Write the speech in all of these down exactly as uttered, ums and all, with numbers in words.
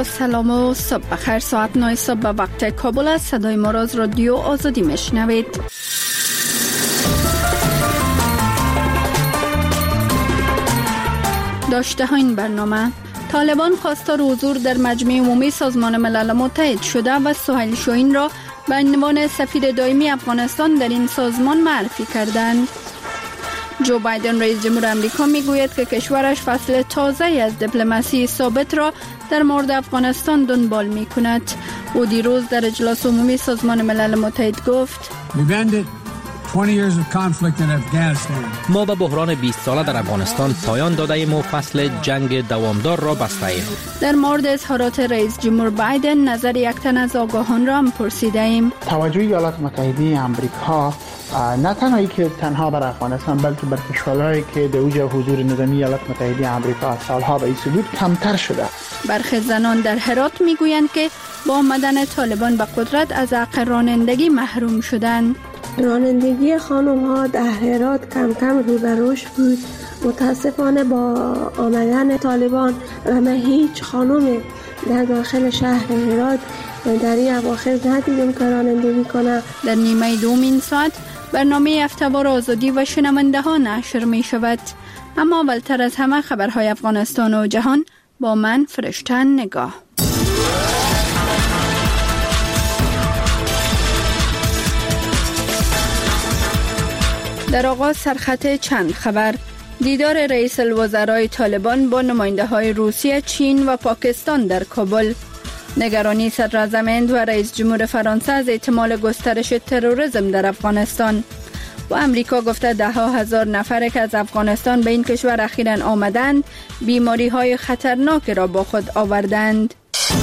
با سلام و صبح بخیر. ساعت نه صبح به وقت کابل است. صدای ما را از رادیو آزادی میشنوید. داشته ها این برنامه: طالبان خواستار حضور در مجمع عمومی سازمان ملل متحد شده و سهیل شاهین را به عنوان سفیر دائمی افغانستان در این سازمان معرفی کردند. جو بایدن رئیس جمهور آمریکا میگوید که کشورش فصل تازه از دیپلماسی ثابت را در مورد افغانستان دنبال می کند. او دیروز در اجلاس عمومی سازمان ملل متحد گفت: ما به بحران بیست ساله در افغانستان پایان داده ایم و فصل جنگ دوامدار را بسته ایم. در مورد اظهارات رئیس جمهور بایدن نظر یک تن از آگاهان را هم پرسیده ایم. توجه ایالات متحده آمریکا نه تنهایی که تنها بر افغانستان بلکه بر کشورهایی که در اوج حضور نظامی ایالات متحده آمریکا از سالها به این سود کمتر شده. برخی زنان در هرات میگویند که با آمدن طالبان به قدرت از حق رانندگی محروم شدند. رانندگی خانم ها در هرات کم کم رو به رشد بود. متاسفانه با آمدن طالبان و هیچ خانم در داخل شهر هرات در این اواخر ندیدم که رانندگی کنه. در نیمه دوم این ساعت برنامه هفته‌وار آزادی و شنونده ها نشر می شود. اما اولتر از همه خبرهای افغانستان و جهان با من فرشته نگاه. در آغاز سرخط چند خبر: دیدار رئیس الوزرای طالبان با نماینده های روسیه، چین و پاکستان در کابل. نگرانی صدراعظم هند و رئیس جمهور فرانسه از احتمال گسترش تروریسم در افغانستان. و امریکا گفته ده ها هزار نفر که از افغانستان به این کشور اخیراً آمدند بیماری های خطرناک را با خود آوردند.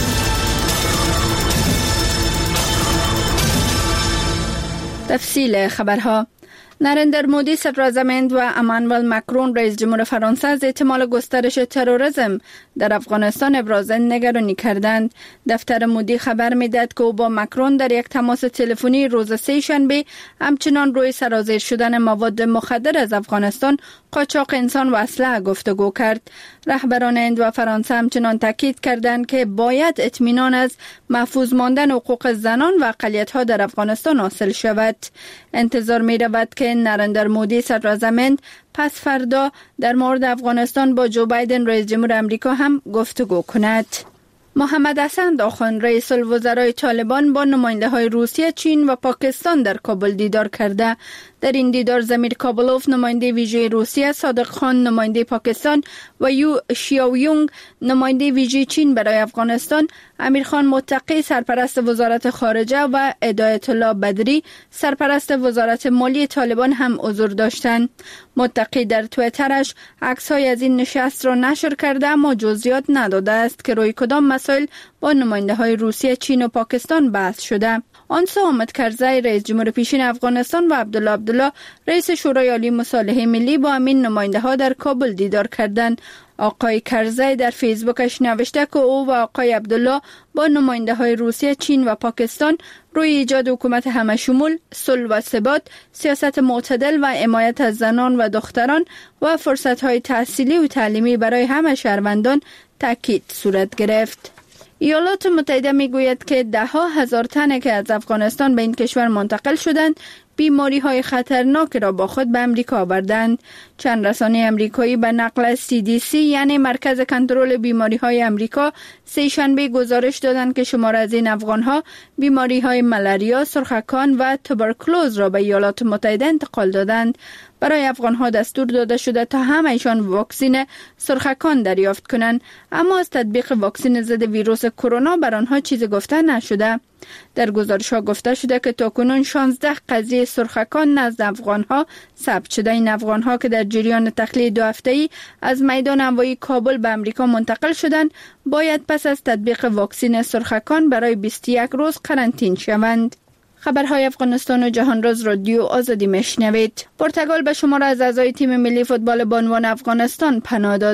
تفصیل خبرها: نریندر مودی صدراعظم هند و امانوئل مکرون رئیس جمهور فرانسه از احتمال گسترش تروریسم در افغانستان ابراز نگرانی کردند. دفتر مودی خبر می‌دهد که او با مکرون در یک تماس تلفنی روز سه شنبه همچنان روی سرازیر شدن مواد مخدر از افغانستان، قاچاق انسان و اسلحه گفتگو کرد. رهبران هند و فرانسه همچنان تاکید کردند که باید اطمینان از محفوظ ماندن حقوق زنان و اقلیت‌ها در افغانستان حاصل شود. انتظار می‌رود که نریندر مودی صدراعظم هند پس فردا در مورد افغانستان با جو بایدن رئیس جمهور آمریکا هم گفتگو کند. محمد حسن آخوند رئیس الوزرای طالبان با نماینده های روسیه، چین و پاکستان در کابل دیدار کرده. در این دیدار زمیر کابلوف نماینده ویژه روسیه، صادق خان نماینده پاکستان و یو شیاویونگ نماینده ویژه چین برای افغانستان، امیرخان متقی سرپرست وزارت خارجه و هدایت الله بدری سرپرست وزارت مالی طالبان هم حضور داشتند. متقی در توییترش عکس‌های از این نشست را نشر کرده اما جزئیات نداده است که روی کدام مسائل با نماینده های روسیه، چین و پاکستان بحث شده. آنسو حامد کرزی رئیس جمهور پیشین افغانستان و عبدالله عبدالله رئیس شورای عالی مصالحه ملی با همین نماینده ها در کابل دیدار کردند. آقای کرزی در فیسبوکش نوشته که او و آقای عبدالله با نماینده های روسیه، چین و پاکستان روی ایجاد حکومت همه شمول، صلح و ثبات، سیاست معتدل و حمایت از زنان و دختران و فرصت های تحصیلی و تعلیمی برای همه شهروندان تاکید صورت گرفت. ایالات متحده میگوید که ده ها هزار تن که از افغانستان به این کشور منتقل شدند بیماری های خطرناک را با خود به امریکا آوردند. چند رسانه امریکایی به نقل از سی دی سی یعنی مرکز کنترل بیماری های امریکا سه شنبه گزارش دادند که شمار از این افغان ها بیماری های ملاریا، سرخکان و توبرکلوز را به ایالات متحده انتقال دادند. برای افغان ها دستور داده شده تا همه‌شان واکسن سرخکان دریافت کنند، اما از تطبیق واکسن ضد ویروس کرونا بر آنها چیزی گفته نشده. در گزارش ها گفته شده که تاکنون شانزده قضیه سرخکان نزد افغان ها ثبت شده. این افغان ها که در جریان تخلیه دو هفته‌ای از میدان هوایی کابل به امریکا منتقل شدند باید پس از تطبیق واکسن سرخکان برای بیست و یک روز قرنطینه شوند. خبرهای افغانستان و جهان را از رادیو آزادی میشنوید. پرتغال به شمار از اعضای تیم ملی فوتبال بانوان افغانستان پناه داده.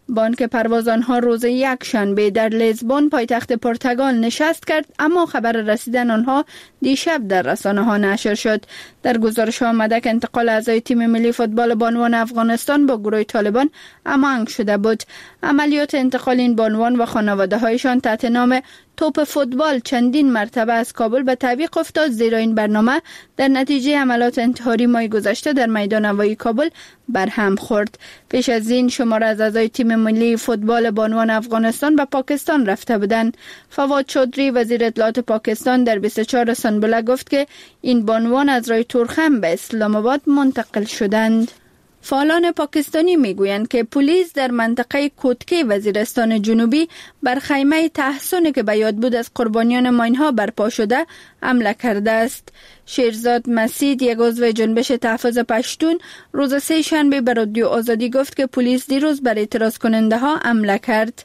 بانک پرواز آنها روز یک شنبه در لیزبون پایتخت پرتغال نشست کرد، اما خبر رسیدن آنها دیشب در رسانه ها نشر شد. در گزارش آمده که انتقال اعضای تیم ملی فوتبال بانوان افغانستان با گروه طالبان امانگ شده بود. عملیات انتقال این بانوان و خانواده هایشان تحت نام توپ فوتبال چندین مرتبه از کابل به تعویق افتاد، زیرا این برنامه در نتیجه حملات انتحاری ماه گذشته در میدان هوایی کابل برهم خورد. پیش از این شمار از اعضای تیم ملی فوتبال بانوان افغانستان به پاکستان رفته بودند. فواد چودری وزیر اطلاعات پاکستان در بیست و چهار سنبله گفت که این بانوان از راه تورخم به اسلام آباد منتقل شدند. فعالان پاکستانی میگویند که پلیس در منطقه کوتکی وزیرستان جنوبی بر خیمه تحصنی که به یاد بود از قربانیان ماینها برپا شده حمله کرده است. شیرزاد مسید، یک عضو جنبش تحفظ پشتون، روز سه شنبه به رادیو آزادی گفت که پلیس دیروز بر اعتراض کننده ها حمله کرد.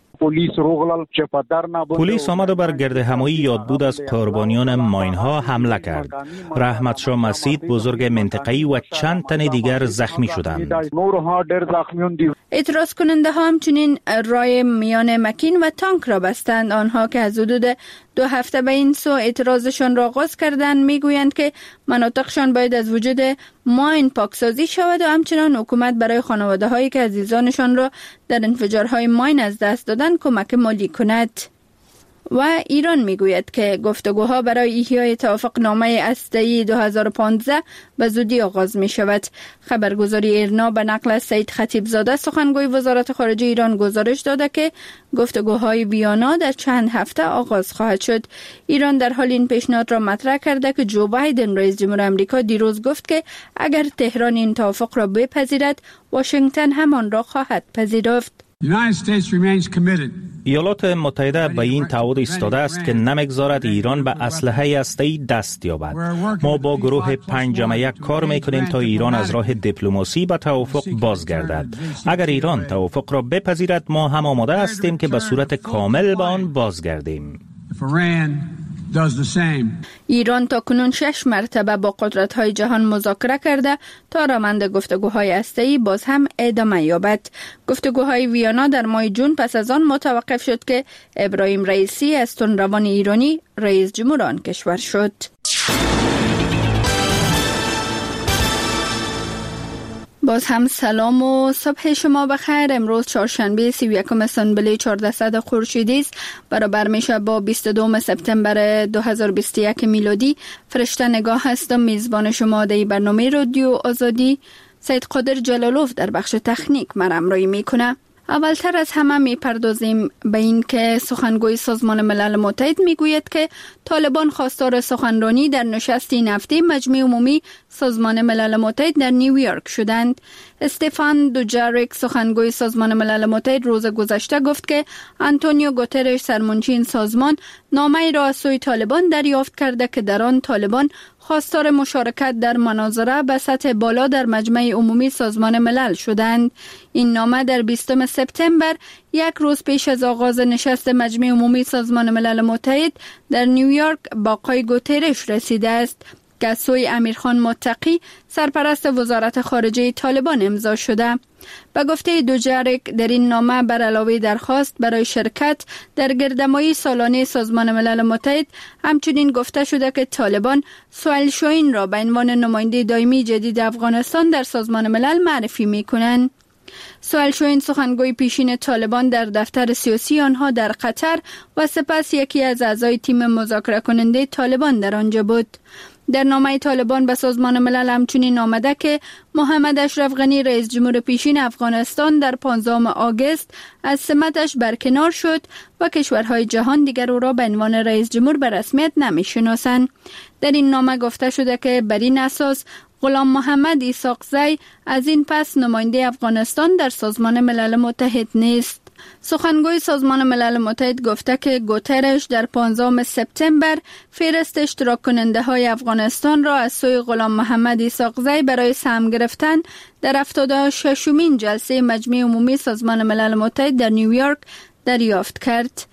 پلیس آمد و بر گرد همایی یاد بود از قربانیان ماینها حمله کرد. رحمت شاه مسید، بزرگ منطقه‌ای و چند تن دیگر زخمی شدند. اعتراض کننده ها همچنین راه میان مکین و تانک را بستند. آنها که از حدود دو هفته به این سو اعتراضشان را آغاز کردند میگویند که مناطقشان باید از وجود ماین پاکسازی شود و همچنان حکومت برای خانواده هایی که عزیزانشان را در انفجارهای ماین از دست دادند کمک مالی کند. و ایران میگوید که گفتگوها برای احیای توافقنامه هسته‌ای دو هزار و پانزده به زودی آغاز می شود. خبرگزاری ایرنا به نقل از سید خطیبزاده سخنگوی وزارت خارجه ایران گزارش داده که گفتگوهای ویانا در چند هفته آغاز خواهد شد. ایران در حال این پیشنهاد را مطرح کرده که جو بایدن رئیس جمهور آمریکا دیروز گفت که اگر تهران این توافق را بپذیرد، واشنگتن همان را خواهد پذیرفت. ایالات متحده به این تعهد ایستاده است که نمیگذارد ایران به اسلحه هسته‌ای دست یابد. ما با گروه پنج جمع یک کار میکنیم تا ایران از راه دیپلماسی به توافق بازگردد. اگر ایران توافق را بپذیرد، ما هم آماده هستیم که به صورت کامل به آن بازگردیم. ایران تا کنون شش مرتبه با قدرت‌های جهان مذاکره کرده تا روند گفتگوهای هسته‌ای باز هم ادامه یابد. گفتگوهای ویانا در ماه جون پس از آن متوقف شد که ابراهیم رئیسی از تندروان ایرانی رئیس جمهور آن کشور شد. باز هم سلام و صبح شما بخیر. امروز چهارشنبه سی و یکم سنبله چهاردهصد خورشیدی است، برابر میشه با بیست و دوم سپتامبر دو هزار و بیست و یک میلادی. فرشته نگاه هستم، میزبان شما در برنامه رادیو آزادی. سید قادر جلالوف در بخش تکنیک مرامرایی میکنه. اولتر از همه میپردازیم به این که سخنگوی سازمان ملل متحد میگوید که طالبان خواستار سخنرانی در نشست این هفته مجمع عمومی سازمان ملل متحد در نیویورک شدند. استفان دوجاریک سخنگوی سازمان ملل متحد روز گذشته گفت که آنتونیو گوترش سرمنشی این سازمان نامه‌ای را از سوی طالبان دریافت کرده که در آن طالبان خواستار مشارکت در مناظره به سطح بالا در مجمع عمومی سازمان ملل شدند. این نامه در بیستم سپتامبر، یک روز پیش از آغاز نشست مجمع عمومی سازمان ملل متحد در نیویورک، با آقای گوترش رسیده است که از سوی امیرخان متقی سرپرست وزارت خارجه طالبان امضا شده. به گفته دوجاریک، در این نامه بر علاوه درخواست برای شرکت در گردهمایی سالانه سازمان ملل متحد، همچنین گفته شده که طالبان سهیل شاهین را به عنوان نماینده دائمی جدید افغانستان در سازمان ملل معرفی می‌کنند. سهیل شاهین سخنگوی پیشین طالبان در دفتر سیاسی آنها در قطر و سپس یکی از اعضای تیم مذاکره کننده طالبان در آنجا بود. در نامه طالبان به سازمان ملل همچنین آمده که محمد اشرف غنی رئیس جمهور پیشین افغانستان در پانزدهم آگوست از سمتش برکنار شد و کشورهای جهان دیگر او را به عنوان رئیس جمهور به رسمیت نمی‌شناسند. در این نامه گفته شده که بر این اساس غلام محمد اسحاقزی از این پس نماینده افغانستان در سازمان ملل متحد نیست. سخنگوی سازمان ملل متحد گفته که گوترش در پانزدهم سپتامبر فهرست اشتراک کننده های افغانستان را از سوی غلام محمد اسحاقزی برای سهم گرفتن در هفتاد و ششمین جلسه مجمع عمومی سازمان ملل متحد در نیویورک دریافت کرد.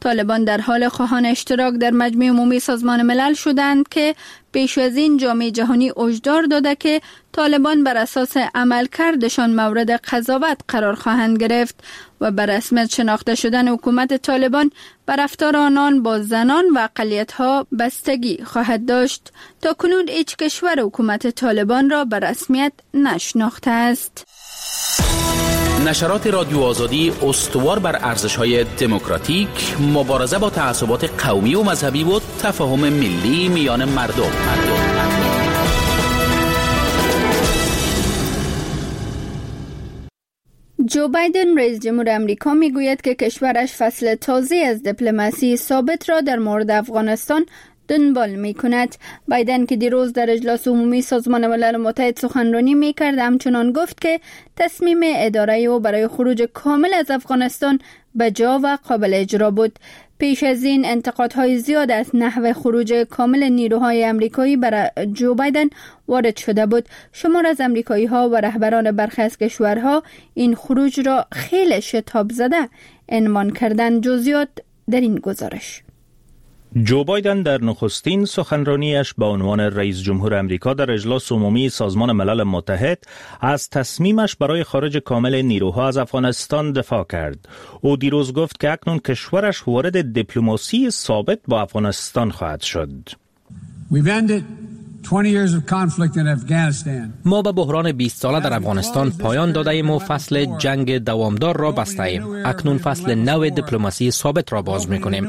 طالبان در حال خواهان اشتراک در مجمع عمومی سازمان ملل شدند که پیش از این جامعه جهانی هشدار داده که طالبان بر اساس عملکردشان مورد قضاوت قرار خواهند گرفت و بر رسمیت شناخته شدن حکومت طالبان بر رفتار آنان با زنان و اقلیت‌ها بستگی خواهد داشت. تا کنون هیچ کشور حکومت طالبان را بر رسمیت نشناخته است. نشرات رادیو آزادی استوار بر ارزش‌های دموکراتیک، مبارزه با تعصبات قومی و مذهبی و تفاهم ملی میان مردم. مردم. جو بایدن رئیس جمهور امریکا میگوید که کشورش فصل تازه از دیپلماسی ثابت را در مورد افغانستان دنبال می کند. بایدن که دیروز در اجلاس عمومی سازمان ملل متحد سخنرانی می کرد همچنان گفت که تصمیم اداره او برای خروج کامل از افغانستان بجا و قابل اجرا بود. پیش از این انتقادهای زیاد از نحو خروج کامل نیروهای امریکایی برای جو بایدن وارد شده بود. شمار از امریکایی ها و رهبران برخی از کشورها این خروج را خیلی شتاب زده عنوان کردند. جزئیات در این گزارش. جو بایدن در نخستین سخنرانیش به عنوان رئیس جمهور امریکا در اجلاس عمومی سازمان ملل متحد از تصمیمش برای خارج کامل نیروها از افغانستان دفاع کرد. او دیروز گفت که اکنون کشورش وارد دیپلماسی ثابت با افغانستان خواهد شد. ما به بحران بیست ساله در افغانستان پایان داده ایم و فصل جنگ دوامدار را بسته ایم. اکنون فصل نو دیپلماسی ثابت را باز می‌کنیم.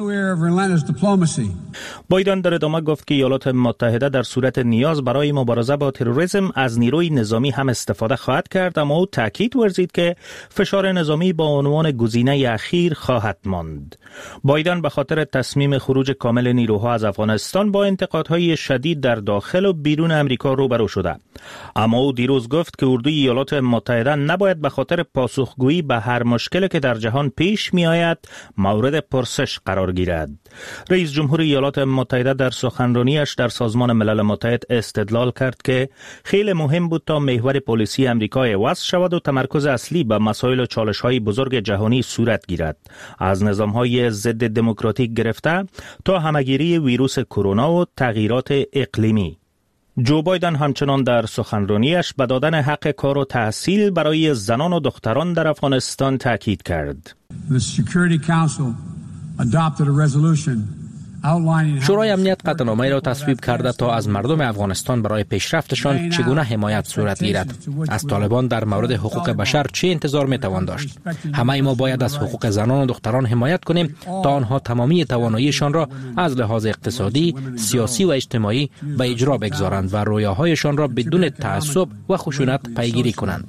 بایدن در ادامه گفت که ایالات متحده در صورت نیاز برای مبارزه با تروریسم از نیروی نظامی هم استفاده خواهد کرد، اما او تاکید ورزید که فشار نظامی با عنوان گزینه اخیر خواهد ماند. بایدن به خاطر تصمیم خروج کامل نیروها از افغانستان با انتقادهای شدید در داخل و بیرون امریکا روبرو شده، اما او دیروز گفت که اردوی ایالات متحده نباید به خاطر پاسخگویی به هر مشکلی که در جهان پیش می آید مورد پرسش قرار گیرد. رئیس جمهور ایالات متحده در سخنرانیش در سازمان ملل متحد استدلال کرد که خیلی مهم بود تا محور پلیسی امریکا عوض شود و تمرکز اصلی به مسائل و چالش‌های بزرگ جهانی صورت گیرد، از نظام‌های ضد دموکراتیک گرفته تا همه‌گیری ویروس کرونا و تغییرات اقلیمی. جو بایدن همچنان در سخنرانیش به دادن حق کار و تحصیل برای زنان و دختران در افغانستان تاکید کرد. شورای امنیت قطعنامه‌ای را تصویب کرده تا از مردم افغانستان برای پیشرفتشان چگونه حمایت صورت گیرد. از طالبان در مورد حقوق بشر چه انتظار میتوان داشت؟ همه ما باید از حقوق زنان و دختران حمایت کنیم تا آنها تمامی تواناییشان را از لحاظ اقتصادی، سیاسی و اجتماعی به اجرا بگذارند و رویاهایشان را بدون تعصب و خشونت پیگیری کنند.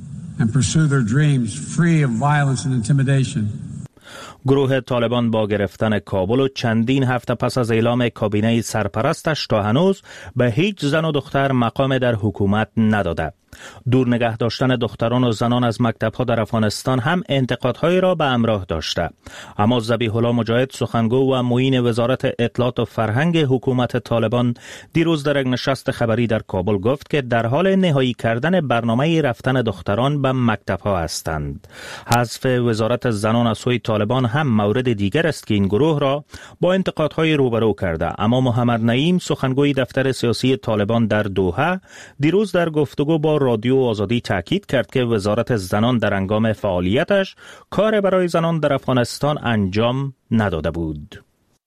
گروه طالبان با گرفتن کابل و چندین هفته پس از اعلام کابینه سرپرستش تا هنوز به هیچ زن و دختر مقام در حکومت نداده. دور نگه داشتن دختران و زنان از مکتب‌ها در افغانستان هم انتقادهایی را به همراه داشته، اما ذبیح الله مجاهد سخنگو و معین وزارت اطلاعات و فرهنگ حکومت طالبان دیروز در یک نشست خبری در کابل گفت که در حال نهایی کردن برنامه رفتن دختران به مکتب‌ها هستند. حذف وزارت زنان از سوی طالبان هم مورد دیگر است که این گروه را با انتقادهای روبرو کرده، اما محمد نعیم سخنگوی دفتر سیاسی طالبان در دوحه دیروز در گفتگو با رادیو آزادی تاکید کرد که وزارت زنان در هنگام فعالیتش کار برای زنان در افغانستان انجام نداده بود.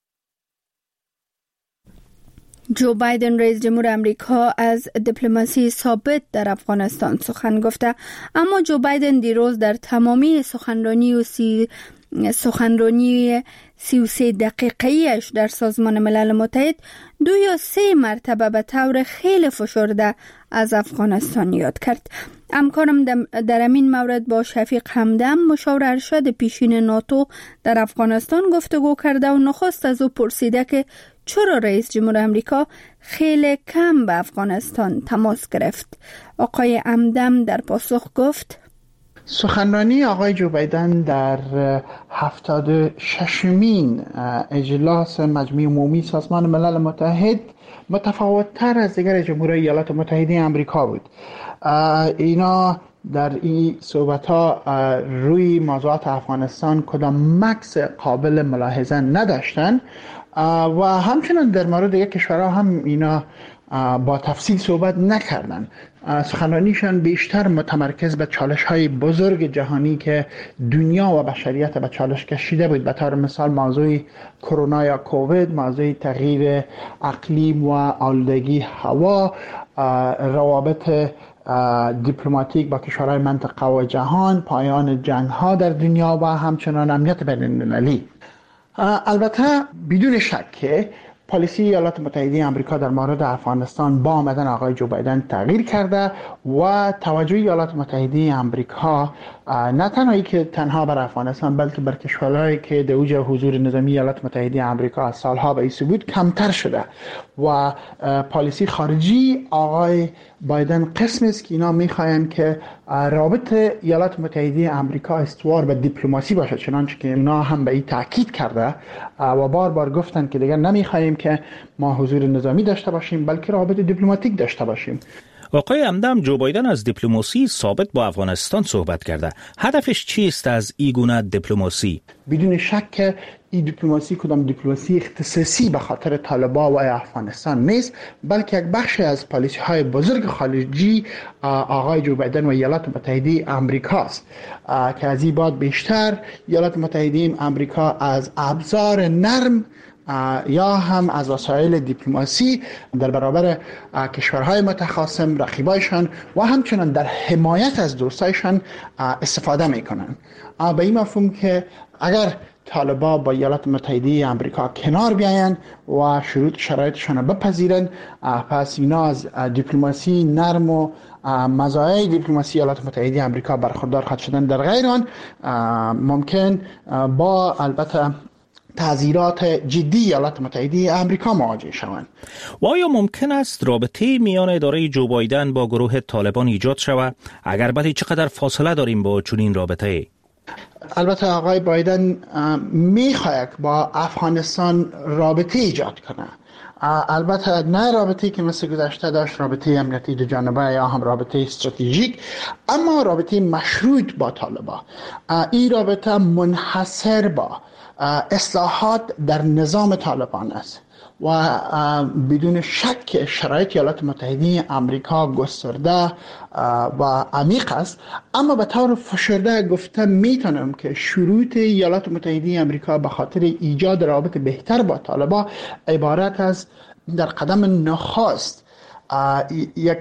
جو بایدن رئیس جمهور امریکا از دیپلماسی ثابت در افغانستان سخن گفته، اما جو بایدن دیروز در تمامی سخنرانی و سی سخنرانی سی و سه دقیقه‌ایش در سازمان ملل متحد دو یا سه مرتبه به طور خیلی فشرده از افغانستان یاد کرد. همکارم در همین مورد با شفیق همدم مشاور ارشد پیشین ناتو در افغانستان گفتگو کرده و نخست از او پرسیده که چرا رئیس جمهور امریکا خیلی کم به افغانستان تماس گرفت. آقای همدم در پاسخ گفت: سخنرانی آقای جو بایدن در هفتاد و ششمین اجلاس مجمع عمومی سازمان ملل متحد متفاوت‌تر از دیگر جمهورهای ایالات متحده آمریکا بود. اینا در این صحبت ها روی موضوعات افغانستان کدام مکس قابل ملاحظه نداشتن و همچنان در مورد یک کشورها هم اینا با تفصیل صحبت نکردن. سخنرانیشان بیشتر متمرکز به چالش های بزرگ جهانی که دنیا و بشریت به چالش کشیده بود، به طور مثال موضوع کرونا یا کووید، موضوع تغییر اقلیم و آلودگی هوا، روابط دیپلماتیک با کشورهای منطقه و جهان، پایان جنگ ها در دنیا و همچنان امنیت بین المللی. البته بدون شک که پالیسی ایالات متحده آمریکا در مورد افغانستان با آمدن آقای جو بایدن تغییر کرده و توجه ایالات متحده آمریکا نه تنهایی که تنها بر افغانستان بلکه بر کشورهایی که در اوج حضور نظامی ایالات متحده آمریکا از سالها به این ثبوت کمتر شده و پالیسی خارجی آقای بایدن قسمی است که اینا میخواین که رابط ایالات متحده آمریکا استوار به دیپلماسی باشه، چنانچه که اونا هم به این تاکید کرده و بار بار گفتن که دیگر نمیخوایم که ما حضور نظامی داشته باشیم بلکه رابط دیپلماتیک داشته باشیم. آقای همدم، جو بایدن از دیپلماسی ثابت با افغانستان صحبت کرده. هدفش چیست از این گونه دیپلماسی؟ بدون شک که این دیپلماسی کدام دیپلماسی اختصاصی به خاطر طالبان و افغانستان نیست، بلکه یک بخش از پالیسی های بزرگ خارجی آقای جو بایدن و ایالات متحده آمریکا است که از این بعد بیشتر ایالات متحده آمریکا از ابزار نرم یا هم از وسایل دیپلماسی در برابر کشورهای متخاصم، رقیبایشان و همچنان در حمایت از دوستایشان استفاده میکنن. به این مفهوم که اگر طالبان با ایالات متحده آمریکا کنار بیاین و شروط شرایطشان را بپذیرن، پس اینا از دیپلماسی نرم و مزایای دیپلماسی ایالات متحده آمریکا برخوردار خواهد شدن. در غیر آن ممکن با البته تعزیرات جدی ایالات متحده آمریکا مواجه شوند. و آیا ممکن است رابطه میان اداره جو بایدن با گروه طالبان ایجاد شود؟ اگر بله چقدر فاصله داریم با چنین رابطه؟ البته آقای بایدن میخواهد با افغانستان رابطه ایجاد کنه، البته نه رابطه‌ای که مثل گذشته داشت رابطه امنیتی دو جانبه یا هم رابطه استراتژیک، اما رابطه مشروط با طالبان. این رابطه منحصر با اصلاحات در نظام طالبان است و بدون شک شرایط ایالات متحده آمریکا گسترده و عمیق است، اما به طور فشرده گفته میتونم که شروط ایالات متحده آمریکا به خاطر ایجاد رابط بهتر با طالبان عبارت از در قدم نخست یک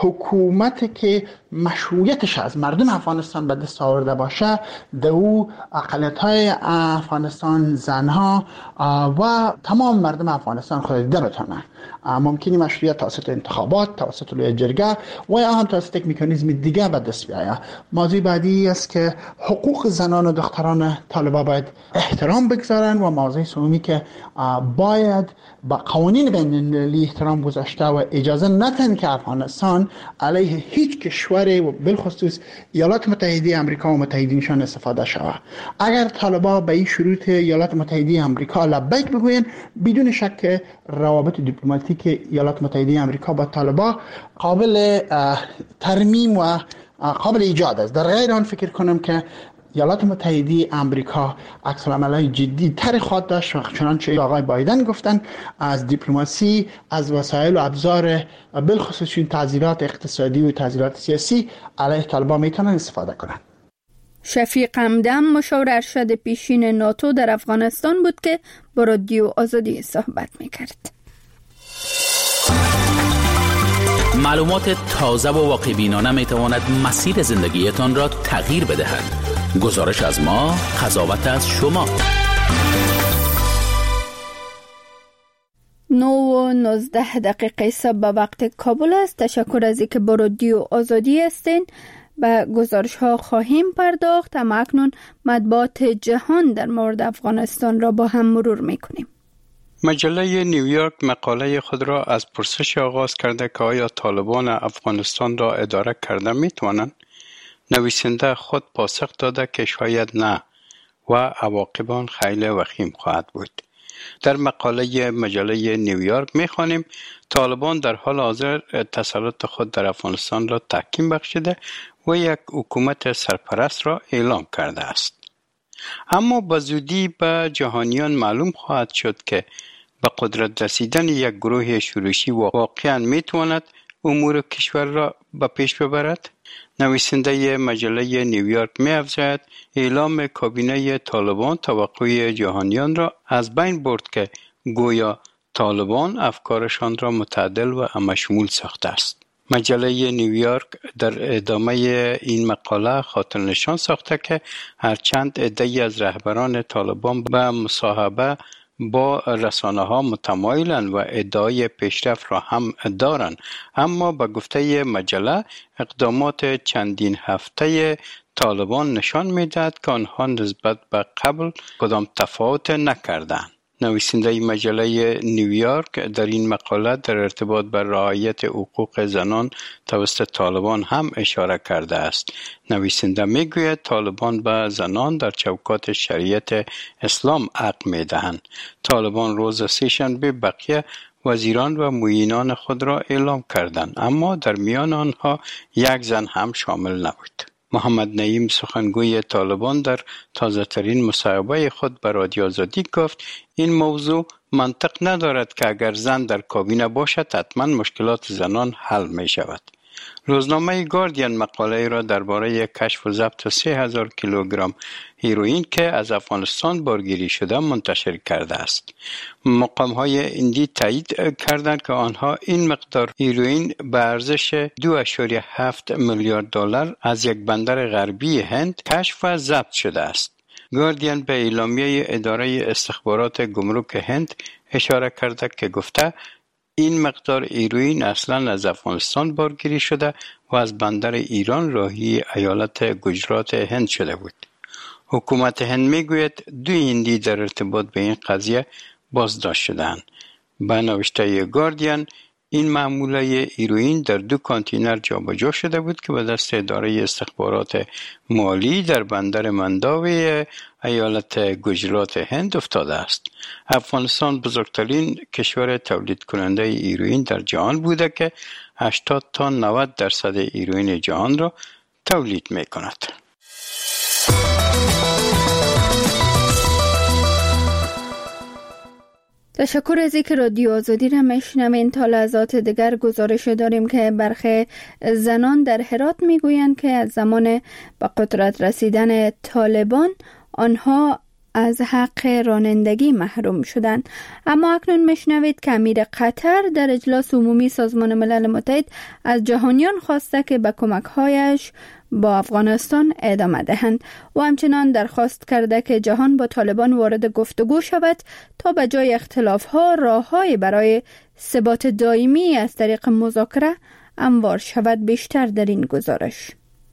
حکومت که مشروعیتش از مردم افغانستان به دست آورده باشه، در او اقلیت‌های افغانستان، زنها و تمام مردم افغانستان خود دیده بتونه. ممکنی مشروعیت توسط انتخابات، توسط لوی جرگه و یا هم توسط یک مکانیزم دیگه به دست بیاید. موضوع بعدی است که حقوق زنان و دختران طالبان باید احترام بگذارن و موضوع سومی که باید با قوانین بین المللی احترام گذاشته و اجازه ندن که افغانستان علیه هیچ کشور و بالخصوص ایالات متحده آمریکا و متحدینشان استفاده شود. اگر طالبان به این شروط ایالات متحده آمریکا لبیک بگوین، بدون شک روابط دیپلماتیک ایالات متحده آمریکا با طالبان قابل ترمیم و قابل ایجاد است. در غیر آن فکر کنم که ایالات متحده آمریکا عکس العمل‌های جدی تر خواهد داشت و چنانچه آقای بایدن گفتن از دیپلماسی، از وسایل و ابزار بالخصوص تعزیرات اقتصادی و تعزیرات سیاسی علیه طالبان میتونن استفاده کنند. شفیق همدم مشاور ارشد پیشین ناتو در افغانستان بود که با رادیو آزادی صحبت میکرد. معلومات تازه و واقع بینانه میتواند مسیر زندگیتان را تغییر بدهد. گزارش از ما، قضاوت از شما. نو و نوزده دقیقه صبح به وقت کابل است. تشکر از اینکه با رادیو آزادی هستین. به گزارش ها خواهیم پرداخت، اما اکنون مطبوعات جهان در مورد افغانستان را با هم مرور میکنیم. مجله نیویورک مقاله خود را از پرسش آغاز کرده که آیا طالبان افغانستان را اداره کرده می توانند؟ نویسنده خود پاسخ داده که شاید نه و عواقب آن خیلی وخیم خواهد بود. در مقاله مجله نیویورک می‌خوانیم طالبان در حال حاضر تسلط خود در افغانستان را تحکیم بخشیده و یک حکومت سرپرست را اعلام کرده است. اما به زودی به جهانیان معلوم خواهد شد که به قدرت رسیدن یک گروه شورشی واقعا میتواند امور کشور را به پیش ببرد. نویسنده مجله نیویورک می افزاید اعلام کابینه طالبان توقع جهانیان را از بین برد که گویا طالبان افکارشان را متعدل و همشمول ساخته است. مجله نیویورک در ادامه این مقاله خاطر نشان ساخته که هرچند عده‌ای از رهبران طالبان به مصاحبه با رسانه ها متمایلند و ادعای پیشرفت را هم دارند، اما به گفته مجله اقدامات چندین هفته طالبان نشان می‌دهد که آنها نسبت به قبل کدام تفاوت نکردند. نویسنده مجله نیویورک در این مقاله در ارتباط به رعایت حقوق زنان توسط طالبان هم اشاره کرده است. نویسنده میگوید طالبان به زنان در چوکات شریعت اسلام حق میدهند. طالبان روز سه‌شنبه بقیه وزیران و معینان خود را اعلام کردند، اما در میان آنها یک زن هم شامل نبود. محمد نعیم سخنگوی طالبان در تازه ترین مصاحبه خود به رادیو آزادی گفت این موضوع منطق ندارد که اگر زن در کابینه باشد حتما مشکلات زنان حل می شود. روزنامه گاردین مقاله را درباره کشف و ضبط سه هزار کیلوگرم هیروئین که از افغانستان بارگیری شده منتشر کرده است. مقام‌های هندی تایید کردند که آنها این مقدار هیروئین به ارزش دو اشاریه هفت میلیارد دلار از یک بندر غربی هند کشف و ضبط شده است. گاردین به اعلامیه اداره استخبارات گمرک هند اشاره کرده که گفته این مقدار هیروئین اصلا از افغانستان بارگیری شده و از بندر ایران راهی ایالت گجرات هند شده بود. حکومت هند میگوید دو هندی در ارتباط به این قضیه بازداشت شدند. به نوشته گاردین این محموله هیروئین در دو کانتینر جابجا شده بود که به دست اداره استخبارات مالی در بندر منداوی ایالت گجرات هند افتاده است. افغانستان بزرگترین کشور تولید کننده هیروئین در جهان بوده که هشتاد تا نود درصد هیروئین جهان را تولید می کند. تشکر از اینکه رادیو آزادی را میشنوین. تا لحظات دیگر گزارش داریم که برخی زنان در هرات میگویند که از زمان به قدرت رسیدن طالبان آنها از حق رانندگی محروم شدند. اما اکنون میشنوید که امیر قطر در اجلاس عمومی سازمان ملل متحد از جهانیان خواسته که به کمک‌هایش با افغانستان ادامه دهند و همچنان درخواست کرده که جهان با طالبان وارد گفتگو شود تا به جای اختلاف‌ها راه‌های برای ثبات دائمی از طریق مذاکره هموار شود. بیشتر در این گزارش.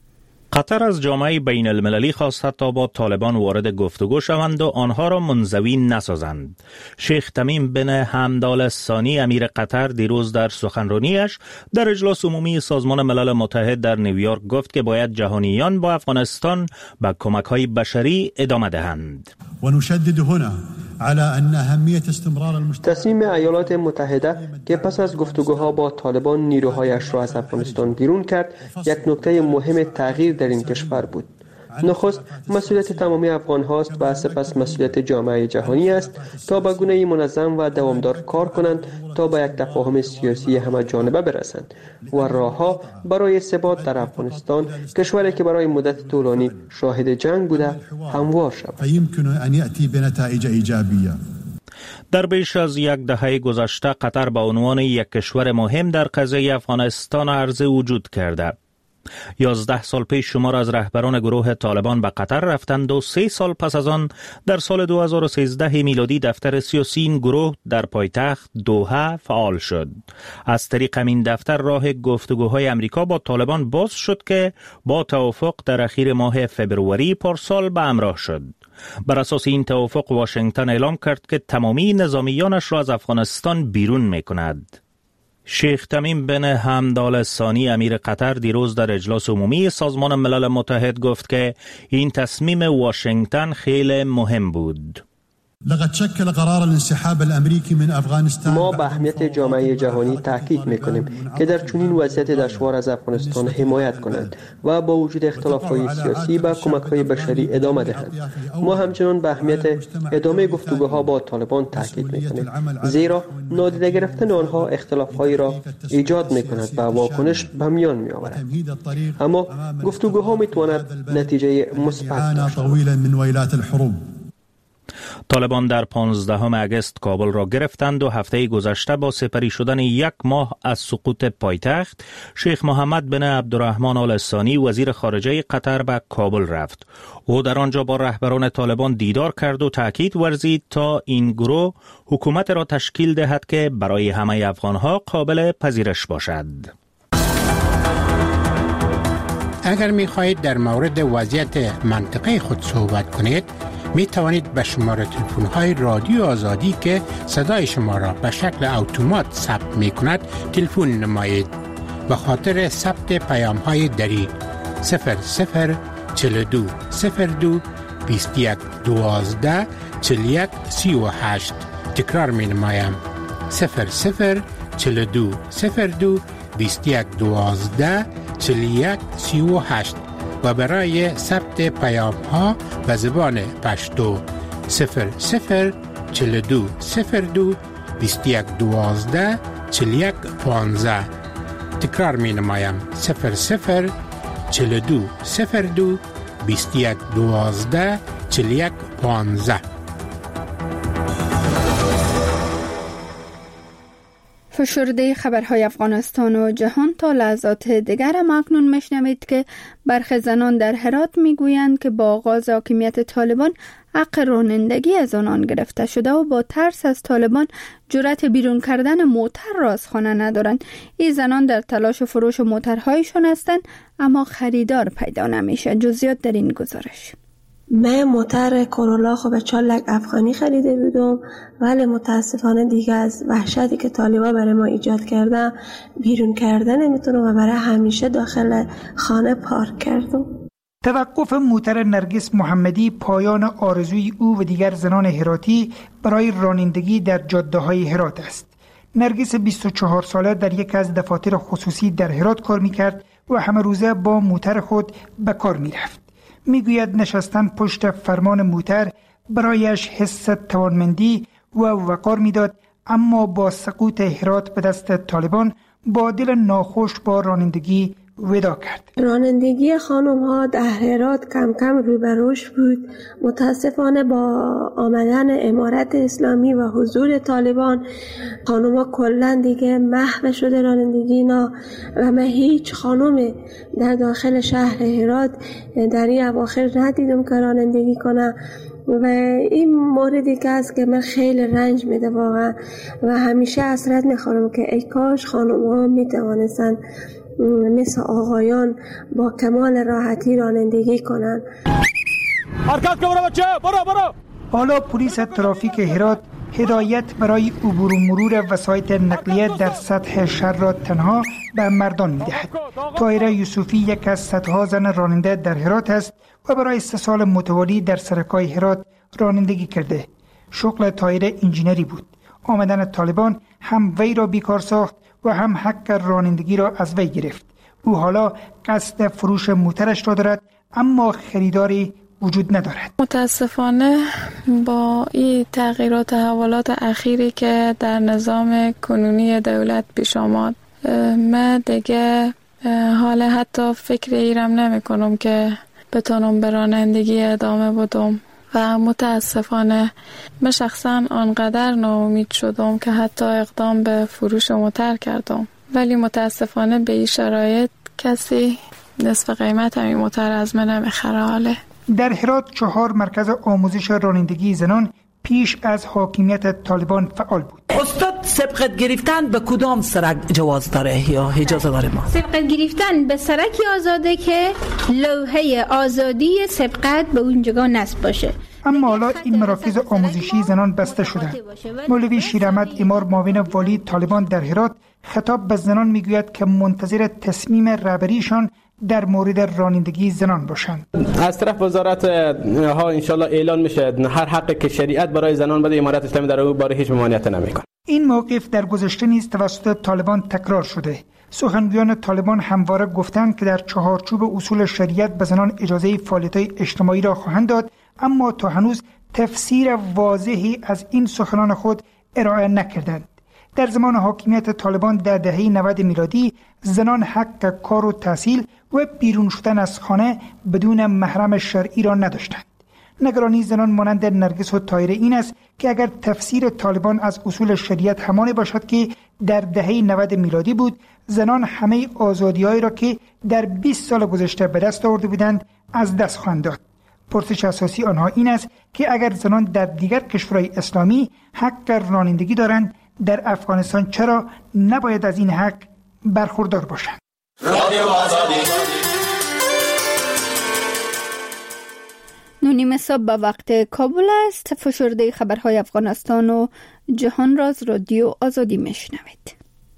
قطر از جامعه بین المللی خواست تا با طالبان وارد گفتگو شوند و آنها را منزوی نسازند. شیخ تمیم بن حمد آل ثانی امیر قطر دیروز در سخنرانیش در اجلاس عمومی سازمان ملل متحد در نیویورک گفت که باید جهانیان با افغانستان به کمک‌های بشری ادامه دهند. و نشدد هنا على ان اهمیت استمرار المشترک. تصمیم ایالات متحده که پس از گفتگوها با طالبان نیروهایش را از افغانستان بیرون کرد یک نکته مهم تغییر در این کشور بود. نخست مسئولیت تمامی افغان هاست و سپس مسئولیت جامعه جهانی است تا به گونه‌ای منظم و دوامدار کار کنند تا به یک تفاهم سیاسی همه جانبه برسند و راهها برای ثبات در افغانستان، کشوری که برای مدت طولانی شاهد جنگ بوده، هموار شود. فیمکن ان یأتی بنتایج ایجابیه. در بیش از یک دهه گذشته قطر به عنوان یک کشور مهم در قضیه افغانستان عرضه وجود کرده. یازده سال پیش شمار از رهبران گروه طالبان به قطر رفتند و سه سال پس از آن در سال دو هزار و سیزده میلادی دفتر سیاسی این گروه در پایتخت دوحه فعال شد. از طریق همین دفتر راه گفتگوهای امریکا با طالبان باز شد که با توافق در اخیر ماه فبروری پارسال به همراه شد. بر اساس این توافق واشنگتن اعلام کرد که تمامی نظامیانش را از افغانستان بیرون می کند. شیخ تمیم بن حمد آل ثانی امیر قطر دیروز در اجلاس عمومی سازمان ملل متحد گفت که این تصمیم واشنگتن خیلی مهم بود. لقد شكل قرار الانسحاب الامریکی من افغانستان. ما به اهمیت جامعه جهانی تاکید میکنیم که در چنین وضعیت دشوار از افغانستان حمایت کنند و با وجود اختلاف‌های سیاسی به کمک‌های بشری ادامه دهند. ما همچنان به اهمیت ادامه گفتگوها با طالبان تاکید میکنیم، زیرا نادیده گرفتن آنها اختلاف‌هایی را ایجاد میکند و واکنش به میان میآورد. اما گفتگوها میتواند نتیجه مثبت داشته. طالبان در پانزدهم اگست کابل را گرفتند و هفته گذشته با سپری شدن یک ماه از سقوط پایتخت، شیخ محمد بن عبدالرحمن آل ثانی وزیر خارجه قطر به کابل رفت. او در آنجا با رهبران طالبان دیدار کرد و تاکید ورزید تا این گروه حکومت را تشکیل دهد که برای همه افغانها قابل پذیرش باشد. اگر می خواهید در مورد وضعیت منطقه خود صحبت کنید، می توانید به شماره تلفن های رادیو آزادی که صدای شما را به شکل اتومات ثبت می کند تلفن نمایید. به خاطر ثبت پیام های دری صفر صفر چهل و دو صفر دو بیست و یک دوازده چهل و یک سی و هشت تکرار می نمایم صفر صفر چهل و دو صفر دو بیست و یک دوازده چهل و یک سی و هشت و برای ثبت پیام ها به زبان پشتو صفر صفر چهل و دو صفر دو بیست و یک دوازده چهل و یک پانزده. تکرار می نمایم صفر صفر چهل و دو صفر دو بیست و یک دوازده چهل و یک پانزده. فشرده خبرهای افغانستان و جهان تا لحظات دیگر ما اکنون میشنوید که برخی زنان در هرات میگویند که با آغاز حاکمیت طالبان حق رانندگی از آنان گرفته شده و با ترس از طالبان جرأت بیرون کردن موتر را از خانه ندارند. این زنان در تلاش فروش موترهایشان هستند اما خریدار پیدا نمیشه. جزئیات در این گزارش. من موتر کرولا خو به چهار لک افغانی خریده بودم، ولی متاسفانه دیگه از وحشتی که طالبا برای ما ایجاد کرده بیرون کردن نمیتونم و برای همیشه داخل خانه پارک کردم. توقف موتر نرگس محمدی پایان آرزوی او و دیگر زنان هراتی برای رانندگی در جاده‌های هرات است. نرگس بیست و چهار ساله در یک از دفاتر خصوصی در هرات کار میکرد و همه روزه با موتر خود به کار میرفت. میگوید نشستن پشت فرمان موتر برایش حس توانمندی و وقار میداد، اما با سقوط هرات به دست طالبان با دل ناخوش با رانندگی ودا کرد. رانندگی خانم ها در هرات کم کم رو به رشد بود. متاسفانه با آمدن امارت اسلامی و حضور طالبان خانم ها کلن دیگه محو شده رانندگی اینا و من هیچ خانم در داخل شهر هرات در این اواخر ندیدم که رانندگی کنه و این موردی که است که من خیلی رنج میده واقعا و همیشه حسرت میخورم که ای کاش خانم ها میتوانستن مثل آقایان با کمال راحتی رانندگی کنن. حرکت کن برو بچه، برو برو. حالا پلیس ترافیک هرات هدایت برای عبور و مرور وسایط نقلیه در سطح شهر را تنها به مردان میدهد. طاهره یوسفی یک از صدها زن راننده در هرات است و برای سه سال متوالی در سرکای هرات رانندگی کرده. شغل طاهره انجینری بود. آمدن طالبان هم وی را بیکار ساخت و هم حق رانندگی را از وی گرفت. او حالا قصد فروش موترش را دارد اما خریداری وجود ندارد. متاسفانه با این تغییرات تحولات اخیری که در نظام کنونی دولت پیش آمد، من دیگه حال حتی فکر ایرم نمی کنم که بتونم به رانندگی ادامه بدم و متاسفانه من شخصا آنقدر ناامید شدم که حتی اقدام به فروش موتر کردم، ولی متاسفانه به این شرایط کسی نصف قیمت همین موتر از من نمیخره. حاله در هرات چهار مرکز آموزش رانندگی زنان پیش از حاکمیت طالبان فعال بود. استاد سبقت گرفتن به کدام سرک جواز داره یا اجازه داره؟ ما سبقت گرفتن به سرکی آزاده که لوحه آزادی سبقت به اونجا نصب باشه. اما حالا این مراکز آموزشی زنان بسته شده. مولوی شیراحمد امار معاون والی طالبان در هرات خطاب به زنان میگوید که منتظر تصمیم رهبریشان در مورد رانندگی زنان باشند. از طرف وزارت ها انشالله اعلان میشه هر حقی که شریعت برای زنان بده، امارت اسلامی در اون باره هیچ ممانعت نمیکنه. این موقف در گذشته نیز توسط طالبان تکرار شده. سخنگویان طالبان همواره گفتند که در چهارچوب اصول شریعت به زنان اجازه فعالیت‌های اجتماعی را خواهند داد، اما تا هنوز تفسیر واضحی از این سخنان خود ارائه نکردند. در زمان حاکمیت طالبان در دهه نود میلادی زنان حق کار و تحصیل و بیرون شدن از خانه بدون محرم شرعی را نداشتند. نگرانی زنان مانند نرگس و طاهره این است که اگر تفسیر طالبان از اصول شریعت همان باشد که در دهه نود میلادی بود، زنان همه آزادی‌هایی را که در بیست سال گذشته به دست آورده بودند از دست خواهند داد. پرسش اساسی آنها این است که اگر زنان در دیگر کشورهای اسلامی حق رانندگی دارند، در افغانستان چرا نباید از این حق برخوردار باشند؟ نونیم صبح به وقت کابل است. فشرده خبرهای افغانستان و جهان را از رادیو آزادی میشنوید.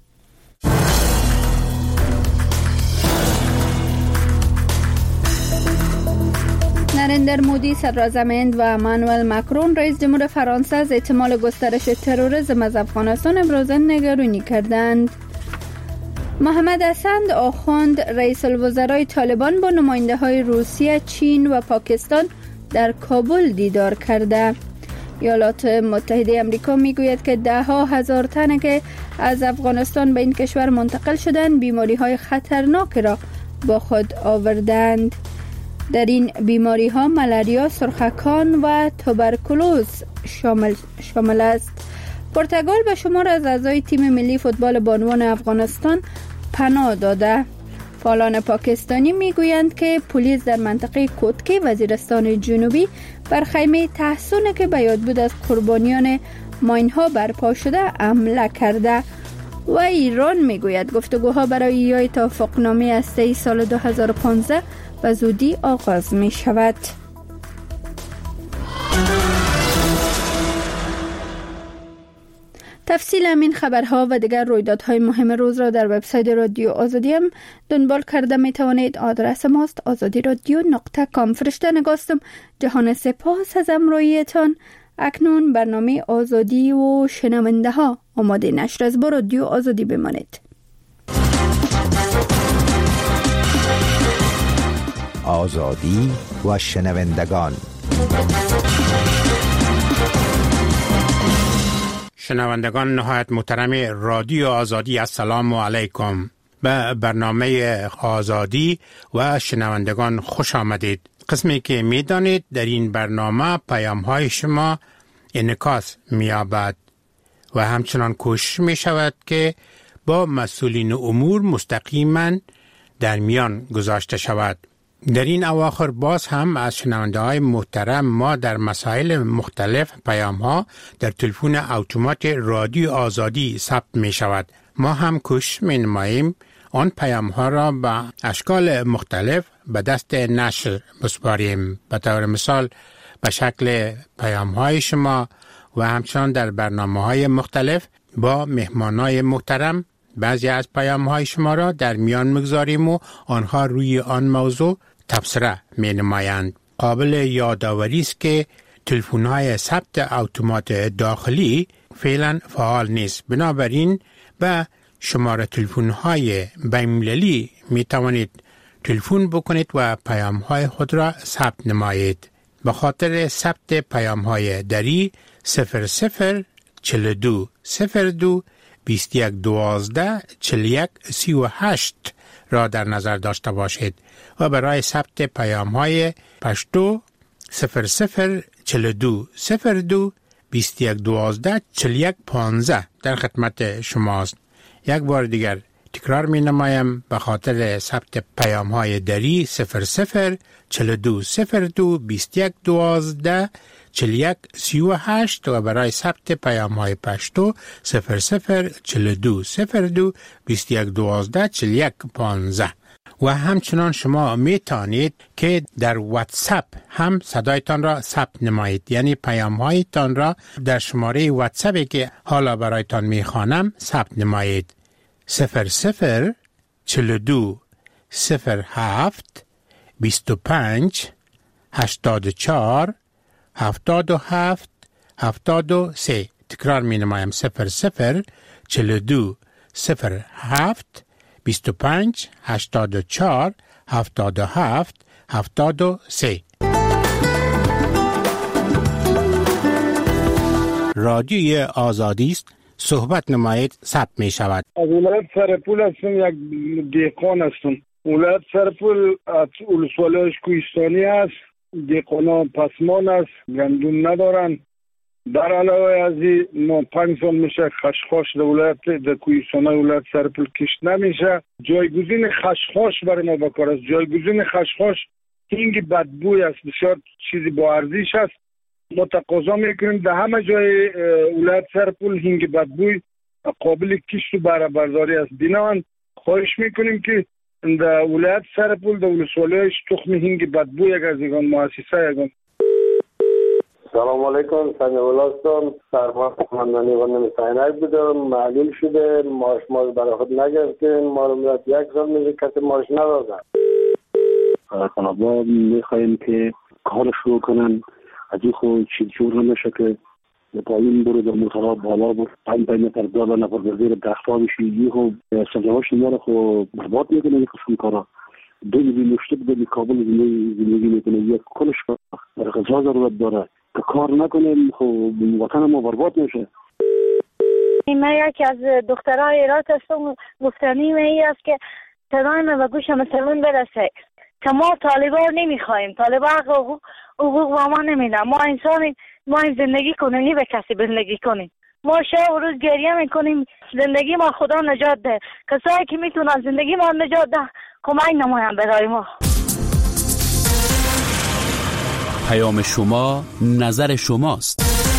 نریندر مودی صدراعظمند و امانوئل ماکرون رئیس جمهور فرانسه از احتمال گسترش تروریسم از افغانستان ابراز نگرانی کردند. محمد حسن آخوند رئیس الوزرای طالبان با نماینده های روسیه، چین و پاکستان در کابل دیدار کرده. ایالات متحده آمریکا میگوید که ده ها هزار تن که از افغانستان به این کشور منتقل شدند بیماری های خطرناک را با خود آوردند. در این بیماری ها ملاریا، سرخکان و توبرکولوز شامل, شامل است. پرتغال به شمار از اعضای تیم ملی فوتبال بانوان افغانستان پناه داده. فعالان پاکستانی میگویند که پلیس در منطقه کوتکی وزیرستان جنوبی بر خیمه تحصن که به یاد بود از قربانیان ماینها برپا شده حمله کرده. و ایران میگوید گفتگوها برای ایجاد توافقنامه هسته‌ای سال دو هزار و پانزده و زودی آغاز می شود. تفصیل همین خبرها و دیگر رویدادهای مهم روز را در وبسایت رادیو آزادی هم دنبال کرده می توانید. آدرس ماست آزادی رادیو نقطه کام. فرشته نگاستم. جهان سپاس از همراهیتان. اکنون برنامه آزادی و شنونده ها آماده نشر از با رادیو آزادی بمانید. آزادی و شنوندگان. شنوندگان نهایت محترم رادیو آزادی، السلام علیکم. به برنامه آزادی و شنوندگان خوش آمدید. قسمی که می دانید در این برنامه پیام های شما انعکاس می یابد و همچنان کوشش می شود که با مسئولین امور مستقیما در میان گذاشته شود. در این اواخر باز هم از شنونده های محترم ما در مسائل مختلف پیام ها در تلفن اتومات رادیو آزادی ثبت می شود. ما هم کوشش می نماییم آن پیام ها را به اشکال مختلف به دست نشر بسپاریم. به طور مثال به شکل پیام های شما و همچنان در برنامه های مختلف با مهمان های محترم بعضی از پیام های شما را در میان مگذاریم و آنها روی آن موضوع تبصره می نمایند. قابل یادآوری است که تلفن های ثبت اتومات داخلی فعلا فعال نیست. بنابراین به شماره تلفن های بین‌المللی می توانید تلفن بکنید و پیام های خود را ثبت نمایید. به خاطر ثبت پیام های دری صفر صفر چهل و دو صفر دو بیست و یک دوازده چهل و یک سی و هشت را در نظر داشته باشید و برای ثبت پیام های پشتو صفر صفر چهل و دو صفر دو بیست و یک دوازده چهل و یک پانزده در خدمت شماست. یک بار دیگر تکرار می نمایم به خاطر ثبت پیام های دری صفر صفر چهل و دو صفر دو بیست و یک دوازده چهل و یک سی و هشت و برای ثبت پیام های پشتو صفر صفر چهل و دو صفر دو بیست و یک دوازده چهل و یک پانزده. و همچنان شما می توانید که در واتساپ هم صدایتان را ثبت نمایید، یعنی پیام هایتان را در شماره واتساپی که حالا برایتان می خوانم ثبت نمایید. صفر صفر چهل و دو صفر هفت بیست و پنج هشتاد و چهار هفتاد و هفت هفتاد و سه. تکرار می نمایم. صفر صفر چهل و دو صفر هفت بیست و پنج هشتاد و چهار هفتاد و هفت هفتاد و سه. رادیوی آزادی است. صحبت نمایید ثبت می شود. از ولایت سرپول هستم، یک دیقان هستم. ولایت سرپول از ولسوالیش کوهستانی است. دیقانا پسمان است، گندم ندارن. در علاوه از این ما پنج سال میشه خشخاش در ولایت در کوهستانای ولایت سرپول کشت نمیشه. جایگزین خشخاش برای ما بکار است. جایگزین خشخاش هنگ بدبوی است، بسیار چیزی با ارزش است. ما تقاضا میکنیم در همه جای ولایت سرپول هنگ بدبوی قابل کشت و بهره برداری است. بنابراین خواهش میکنیم که در ولایت سرپول در ولسوالیش تخم هنگ بدبوی یک از یگان مؤسسه یگان. سلام علیکم، سنگ ولاستان سرمان خماندانی غنم سینک بودم. معلوم شده ماش ما برای خود نگرفتیم، ما رو میاد یک سال میشه کسی ماش ندادن. طلبا میخواییم که کار شروع کنن، از این خود چیز جور نمیشه که پایین برو در موترها بالا بود پنج پنج نفر دالا نفر بزیر دختا بشی. یه خود سجاواش ما رو خود برباد میکنه یک خشون کارا. دوی بی مشتب دوی کابل زندگی میکنه، یک کلش برای غذا ضرورت داره که کار نکنه خب وطن ما برباد میشه. من یکی از دخترهای ایرات هستم. گفتنی ای است که صدای من به گوش مسلمان برسه که ما طالبان نمیخوایم، طالبان حقوق حقوق با ما نمیدن. ما انسانی، ما زندگی کنیم، نی به کسی زندگی کنیم. ما شب و روز گریه میکنیم زندگی ما خدا نجات ده. کسایی که میتونن زندگی ما نجات ده کمک نماین برای ما. پیام شما نظر شماست.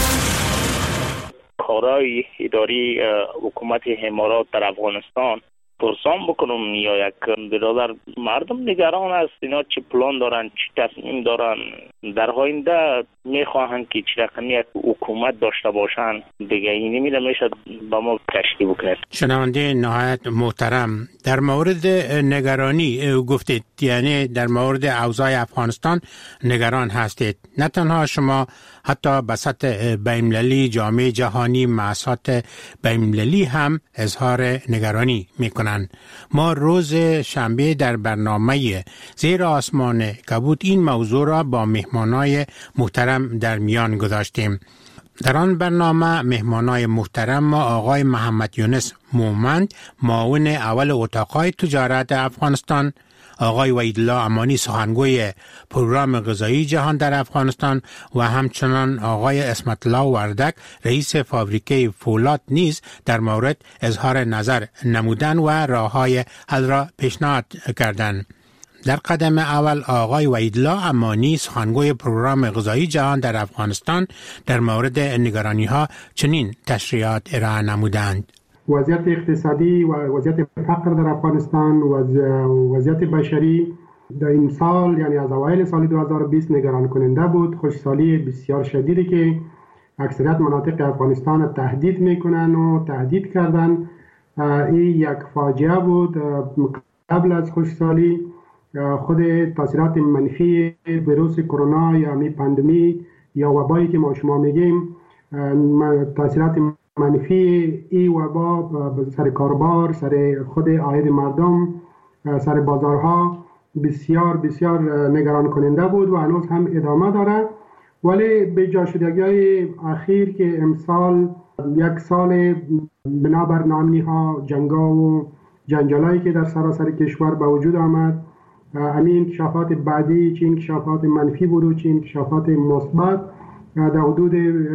کارهای اداری حکومت امارات در افغانستان پرسان بکنم یا یک برادر مردم نگران است اینا چه پلان دارن، چه تصمیم دارن در آینده میخواهند که چه رقمی یک حکومت داشته باشن دیگه اینی میره میشه با ما تشکیل بکنه. شنونده نهایت محترم، در مورد نگرانی گفتید، یعنی در مورد اوضاع افغانستان نگران هستید. نه تنها شما، حتی بسط بین‌المللی، جامعه جهانی، مؤسسات بین‌المللی هم اظهار نگرانی میکنند. ما روز شنبه در برنامه زیر آسمان کبود این موضوع را با مهمانای محترم در میان گذاشتیم. در آن برنامه مهمانای محترم ما آقای محمد یونس مومند، معاون اول اتاقای تجارت افغانستان، آقای وحیدالله امانی سخنگوی پروگرام غذایی جهان در افغانستان و همچنان آقای اسمت الله وردک رئیس فابریکه فولاد نیز در مورد اظهار نظر نمودن و راههای حل را پیشنهاد کردند. در قدم اول آقای وحیدالله امانی سخنگوی پروگرام غذایی جهان در افغانستان در مورد نگرانی ها چنین تشریحات ارائه نمودند. وضعیت اقتصادی و وضعیت فقر در افغانستان و وضعیت بشری در این سال، یعنی از اوایل سال دو هزار و بیست نگران کننده بود. خشکسالی بسیار شدیدی که اکثریت مناطق افغانستان تهدید میکنن و تهدید کردن. این یک فاجعه بود. قبل از خشکسالی خود تاثیرات منفی ویروس کرونا یا می پاندمی یا وبایی که ما شما میگیم، تاثیرات منفی ای وبا سر کاربار، سر خود عاید مردم، سر بازارها بسیار بسیار نگران کننده بود و هنوز هم ادامه داره. ولی به جا شدگی‌های اخیر که امسال یک سال بنابر ناامنی ها، جنگا و جنجالایی که در سراسر کشور به وجود آمد، همین انکشافات بعدی چه انکشافات منفی بود و چه انکشافات مثبت، در حدود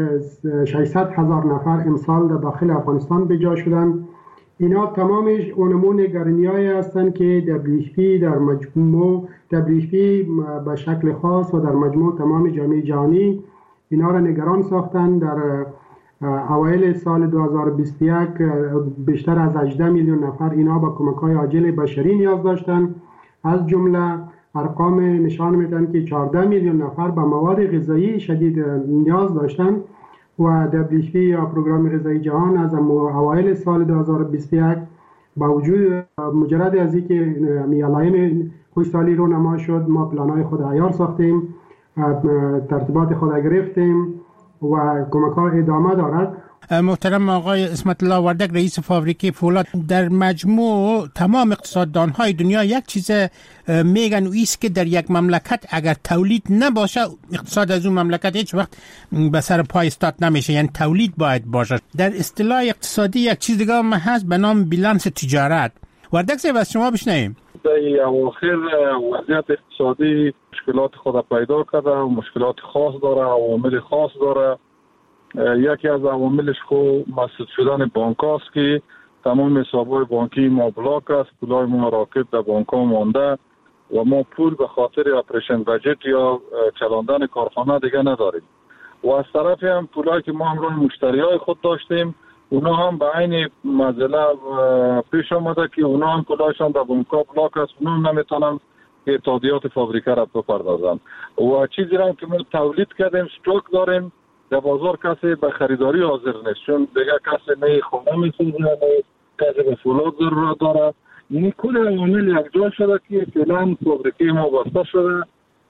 ششصد هزار نفر امسال در داخل افغانستان به جا شدن. اینا تمامش اونمون نگرانی‌هایی هستند که دبلیو اچ پی در مجموع دبلیو اچ پی به شکل خاص و در مجموع تمام جامعه جهانی اینا را نگران ساختن. در اوایل سال دو هزار و بیست و یک بیشتر از هجده میلیون نفر اینا با کمک‌های عاجل بشری نیاز داشتن از جمله ارقام نشان میدن که چهارده میلیون نفر به مواد غذایی شدید نیاز داشتند و دبلیو اچ او یا پروگرام غذایی جهان از اوایل سال دو هزار و بیست و یک با وجود مجرد از اینکه علائم خشکسالی رو نما شد، ما پلان‌های خود عیار ساختیم، ترتیبات خود گرفتیم و کمک‌ها ادامه دارد. محترم آقای اسمت الله وردک، رئیس فابریکه فولاد، در مجموع تمام اقتصاددان‌های دنیا یک چیز میگن و ایست که در یک مملکت اگر تولید نباشه اقتصاد از اون مملکت هیچ وقت به سر پای استاد نمیشه، یعنی تولید باید باشه. در اصطلاح اقتصادی یک چیز دیگه هم هست به نام بیلانس تجارت. وردک صاحب از شما بشنویم. در اواخر وضعیت اقتصادی مشکلات خود پیدا کرده و مشکلات خاص داره، عوامل خاص داره. یکی از عواملش خود مسدود شدن بانک هاست که تمام حساب‌های بانکی ما بلاک است، پولای ما راکد در بانک ها مانده و ما پول به خاطر اپریشن بجت یا چلاندن کارخانه دیگه نداریم. و از طرفی هم پولایی که ما همراه مشتریای خود داشتیم اونا هم به عین مزله پیش آمده که اونا هم پولایشان در بانک ها بلاک است، اونا هم نمیتونن تادیات فابریکه را بپردازن. و چیزی را که ما تولید کردیم استوک داریم در بازار کسی به خریداری حاضر نیست، چون دیگه کسی نه خونه میسوزه نه کسی به فولاد ضرورت داره. یعنی کل عوامل یک جای شده که فعلا فابریکه ما بسته شده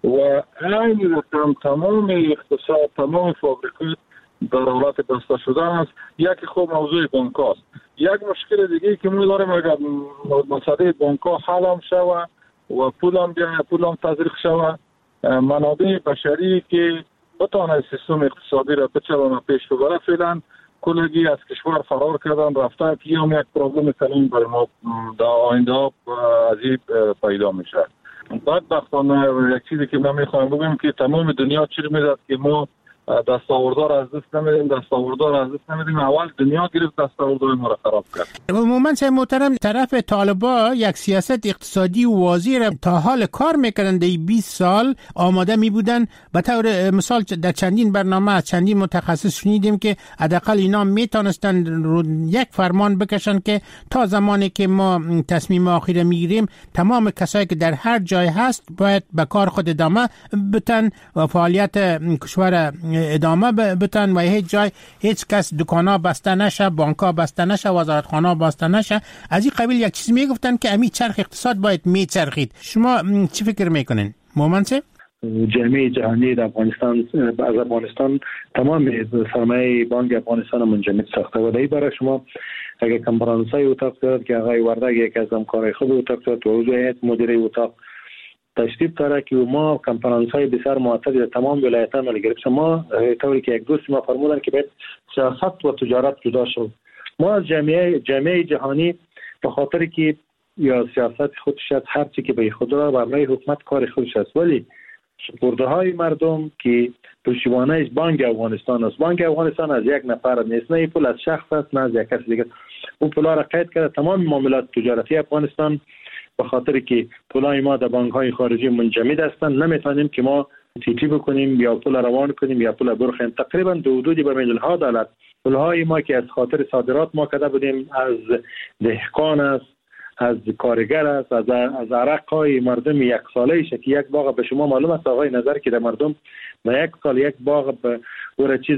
و عین رقم تمام اقتصاد تمام فابریکه در حالت بسته شدن است. یکی خوب موضوع بانک است. یک مشکل دیگه که ما داریم اگر مسئله بانک ها حل هم شود و پول هم بیاید پول هم تزریق شود، منابع بشری که بتانه سیستم اقتصادی را بچلانه پیش ببره فعلا کلگی از کشور فرار کردن رفتن که هم یک پرابلم کلان برای ما در آینده ها از این پیدا میشه. بدبختانه یک چیزی که من میخوایم بگم که تمام دنیا چی میداد که ما دستاوردار از دست نمیدیم دستاوردار از دست نمیدیم اول دنیا گرفت دستاوردار ما را خراب کرد. عموما سه محترم طرف طالبا یک سیاست اقتصادی واضح را تا حال کار میکردن در بیست سال آماده میبودن. به طور مثال در چندین برنامه از چندین متخصص شنیدیم که حداقل اینا میتونستن رو یک فرمان بکشن که تا زمانی که ما تصمیم آخر میگیریم تمام کسایی که در هر جای هست باید به کار خود ادامه بتن و فعالیت کشور ادامه بتن و هیچ جای هیچ کس دکانا بسته نشه، بانکا بسته نشه، وزارتخانه بسته نشه. از این قبیل یک چیز میگفتن که امی چرخ اقتصاد باید میچرخید. شما چی فکر میکنین؟ مومن سه؟ جامعه جهانی در افغانستان از افغانستان تمام سرمایه بانک افغانستان منجمد ساخته و دایی برای شما اگر کنفرانس‌های اتاق دارد که آقای وردک یک از همکارای خود اتاق دارد و عضو هیئت مدیره اتاق تشریف داره که ما کنفرانس های بسیار معتدل در تمام ولایت ها گرفت. ما طوری که یک دوست ما فرمودن که باید سیاست و تجارت جدا شد. ما از جامعه جامعه جهانی به خاطر که یا سیاست خودش است هر چی که به خود را برای حکومت کار خودش است، ولی سپرده های مردم که پشتیبانه بانک افغانستان است. بانک افغانستان از یک نفر نیست، نه پول از شخص است نه از یک کس دیگه. اون پولا را قید کرده تمام معاملات تجارتی افغانستان به خاطر که پولای ما در بانک های خارجی منجمد هستند نمیتونیم که ما تیتی بکنیم یا پول روان کنیم یا پول برخیم. تقریبا دو حدودی به میلیون ها دلار پولهای ما که از خاطر صادرات ما کرده بودیم از دهقان است، از کارگر است، از از عرق های مردم یک ساله شه که یک باغ به شما معلوم است آقای نظر که در مردم در یک سال یک باغ به اون چیز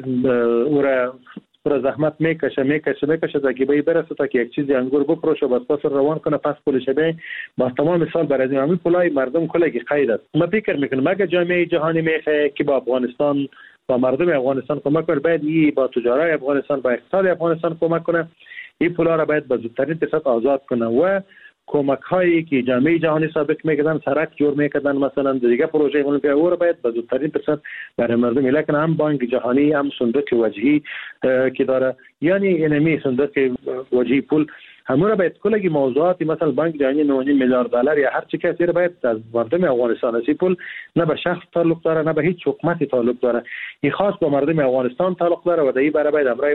اون پر زحمت میکشه میکشه میکشه تا که به برسه تا که یک چیزی انگور بفروشه و پس روان کنه پس پولش به با تمام سال برای همین پولای مردم کلگی قید است. ما فکر میکنم اگه جامعه جهانی میخواد که با افغانستان با مردم افغانستان کمک کنه باید ای با تجارت افغانستان با اقتصاد افغانستان کمک کنه. این پولا را باید به زودترین فرصت آزاد کنه و کمک هایی که جامعه جهانی سابق میکردن سرک جور میکردن مثلا دیگه پروژه المپیا او را باید به زودترین فرصت برای مردم لکن هم بانک جهانی هم صندوق وجهی که داره یعنی انمی صندوق وجهی پول همون را باید کلگی موضوعاتی مثلا بانک جهانی نه میلیارد دلار یا هر چی کسی را باید از مردم افغانستان اسی پول نه به شخص تعلق داره نه به هیچ حکومتی تعلق داره. این خاص با مردم افغانستان تعلق داره و در این برای باید امرای ما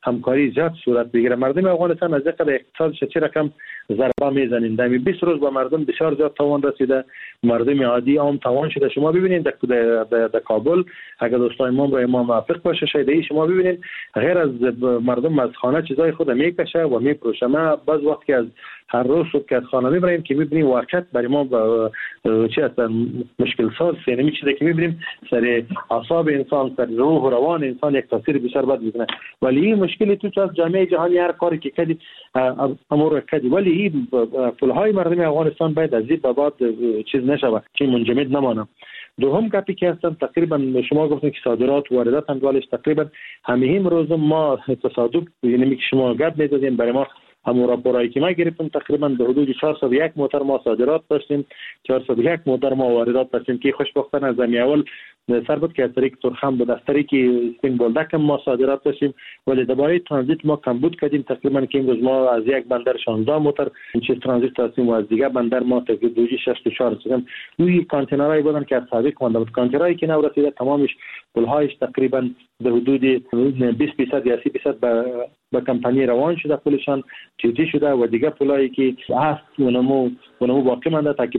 همکاری زیاد صورت بگیره. مردم افغانستان از قضیه اقتصادش چه رقم ضربه میزنین. در بیست روز با مردم بسیار زیاد توان رسیده، مردم عادی عام توان شده. شما ببینید در در کابل اگر دوستان ما را ما موافق باشه شاید شما ببینید غیر از مردم از خانه چیزای خود میکشه و میفروشه. ما بعض وقت که از هر روز صبح که از خانه میبریم که میبینیم واقعیت برای ما چی هست مشکل ساز سینمی چیزی که میبینیم سر اعصاب انسان، سر روح و روان انسان یک تاثیر بسیار بد میکنه. ولی این مشکلی تو از جامعه جهانی هر کاری که کردی امور کردی، ولی این پولهای مردم افغانستان باید از این بابت چیز نشود که منجمد نمانه. دوم گپی که هستن تقریبا شما گفتین که صادرات و واردات هم دوالش تقریبا همین روز ما تصادف یعنی که شما گپ میدادین برای ما همون راپورایی که ما گرفتیم تقریبا به حدود چهارصد و یک موتر ما صادرات داشتیم، چهارصد و یک موتر ما واردات داشتیم که خوشبختانه از اول سر بود که از طریق ترخم بود، از طریق سپین بولدک ما صادرات داشتیم، ولی درباره ترانزیت ما کمبود کردیم تقریبا که امروز ما از یک بندر شانزده موتر چه ترانزیت داشتیم و از دیگه بندر ما تقریبا شصت و چهار سیستم این کانتینرای بودن که از سابق مونده بود. کانتینرایی که نو رسیده تمامش پولهایش تقریبا به حدود بیست درصد یا سی درصد به به کمپانی روان شده، پولشان چیزی شده و دیگه پولایی که هست اونمو اونمو باقی مونده تا که